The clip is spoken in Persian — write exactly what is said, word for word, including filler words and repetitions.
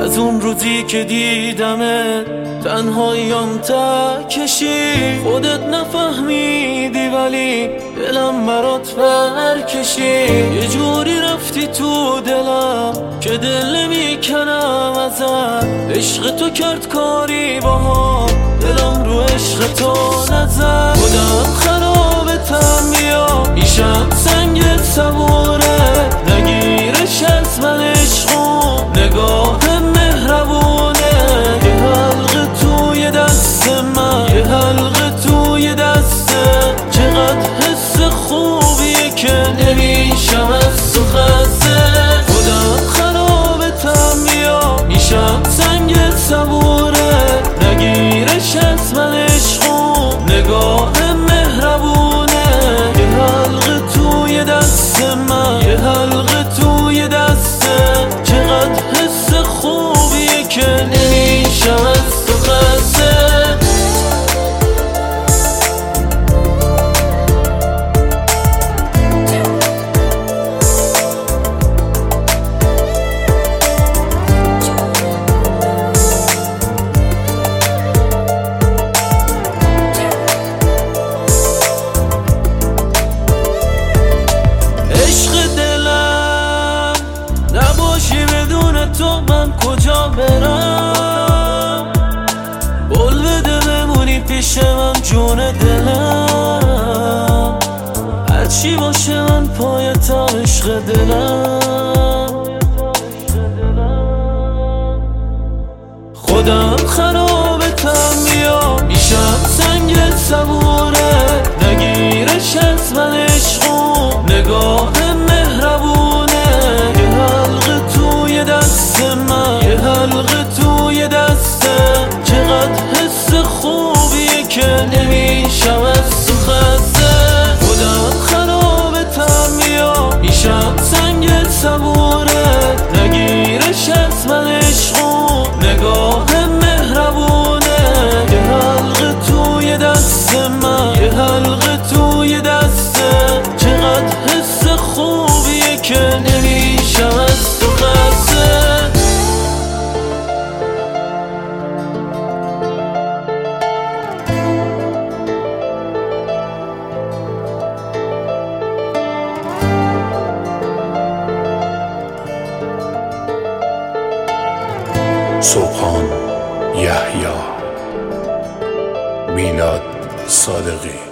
از اون روزی که دیدمت تنهاییام تا کشی، خودت نفهمیدی ولی دلم برات پر کشی. یه جوری رفتی تو دلم که دل نمیکنم ازت. عشق تو کرد کاری باها، دلم رو عشق تو نزد. خودم خرابتم بیا میشم سنگ صبوره، نگیرش از من عشقو نگاه مهربونه. یه حلقه توی دست من، یه حلقه توی دست، چقدر حس خوبیه که نمیشم از تو خسته. خودم خرابتم بیا میشم سنگ صبوره، نگیرش از من عشقو نگاه مهربونه. یه حلقه توی دست من، یه حلقه توی دست، چقدر حس خوبیه که نمیشم از تو خسته. تو من کجا برم؟ بول بده بمونی پیش من جون دلم، هرچی باشه من پای تا عشق دلم. خودم خرابتم بیا میشم سنگ صبوره، نگیرش از من عشقو نگاه مهربونه. یه حلقه توی دست من، یه حلقه توی دست، چقدر حس خوبیه که نمیشم از تو خسته. خودم خرابتم بیا میشم سنگ صبوره، نگیرش از من عشقو نگاه مهربونه. یه حلقه توی دست من، یه حلقه توی دست، چقدر حس خوبیه که نمیشم از تو خسته. سبحان یحیی، میلاد صادقی.